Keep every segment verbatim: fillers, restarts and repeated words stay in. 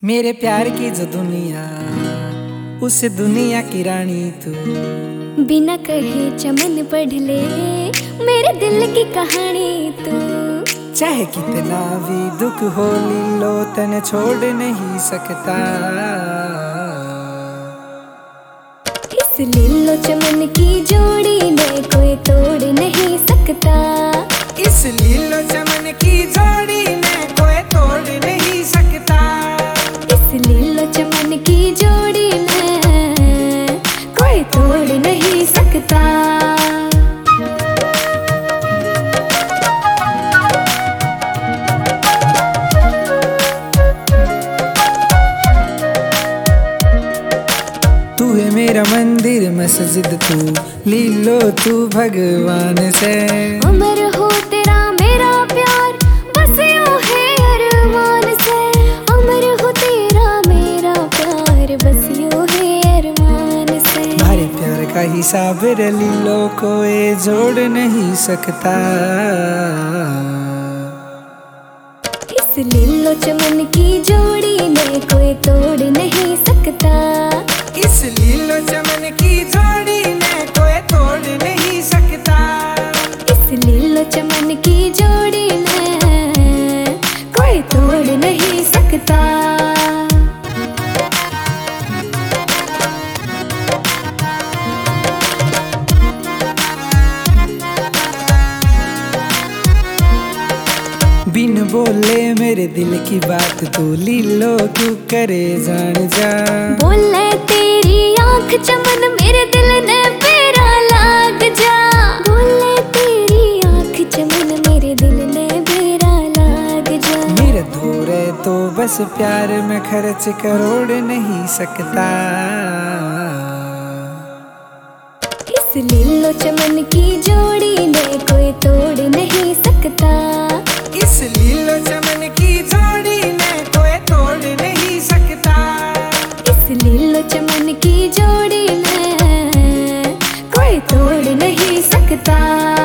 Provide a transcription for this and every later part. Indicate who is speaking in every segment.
Speaker 1: मेरे प्यार की जो दुनिया, उस दुनिया की रानी तू।
Speaker 2: बिना कहे चमन पढ़ ले मेरे दिल की कहानी तू।
Speaker 1: चाहे कितना भी दुख हो लीलो तने छोड़ नहीं सकता।
Speaker 2: इस लीलो चमन की जोड़ी ने कोई तोड़ नहीं सकता।
Speaker 1: इस लीलो चमन की जोड़ी ने कोई तोड़ नहीं सकता।
Speaker 2: इस लीलो चमन की जोड़ी ने कोई तोड़ नहीं सकता।
Speaker 1: तू है मेरा मंदिर मस्जिद, तू लीलो तू भगवान से।
Speaker 2: अमर हो तेरा मेरा प्यार बस यूं है अरमान से। अमर हो तेरा मेरा प्यार बस यूं है अरमान से।
Speaker 1: हमारे प्यार का हिसाब लीलो कोई जोड़ नहीं सकता।
Speaker 2: इस लीलो चमन की जोड़ी ने कोई तोड़ नहीं सकता।
Speaker 1: इस लीलो चमन की जोड़ी ने कोई तोड़ नहीं सकता।
Speaker 2: इस लीलो चमन की जोड़ी ने कोई तोड़ नहीं सकता।
Speaker 1: बिन बोले मेरे दिल की बात तू लीलो क्यों करे जान जा।
Speaker 2: बोले तेरी आंख चमन मेरे दिल ने फेरा लाग जा। बोले तेरी आंख चमन मेरे दिल ने फेरा लाग जा।
Speaker 1: मेरे धोरे तो बस प्यार में खर्च करोड़ नहीं सकता।
Speaker 2: इस लीलो चमन की जोड़ी ने कोई तोड़ नहीं सकता।
Speaker 1: इस लीलो चमन की जोड़ी ने कोई तोड़ नहीं सकता।
Speaker 2: इस लीलो चमन की जोड़ी ने कोई तोड़ नहीं सकता।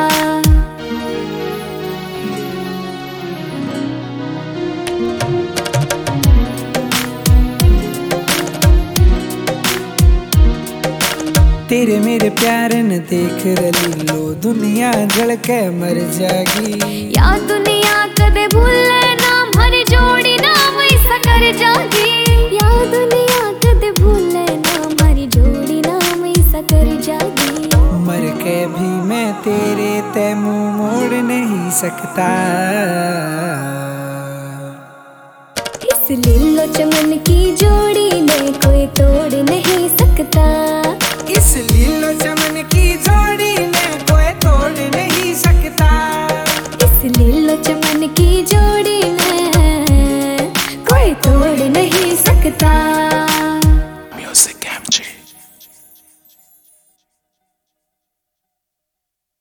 Speaker 1: तेरे मेरे प्यार न देख लीलो दुनिया जल के मर जागी।
Speaker 2: या दुनिया कदे भूले ना हमारी जोड़ी नाम ऐसा कर जागी। या दुनिया कदे भूले ना हमारी जोड़ी नाम ऐसा कर जागी।
Speaker 1: मर के भी मैं तेरे ते मुंह मोड़ नहीं सकता।
Speaker 2: इस लीलो चमन की जोड़ी ने कोई तोड़ नहीं सकता।
Speaker 1: इस लीलो चमन की जोड़ी ने कोई तोड़ नहीं सकता।
Speaker 2: इस लीलो चमन की जोड़ी ने कोई तोड़ नहीं सकता।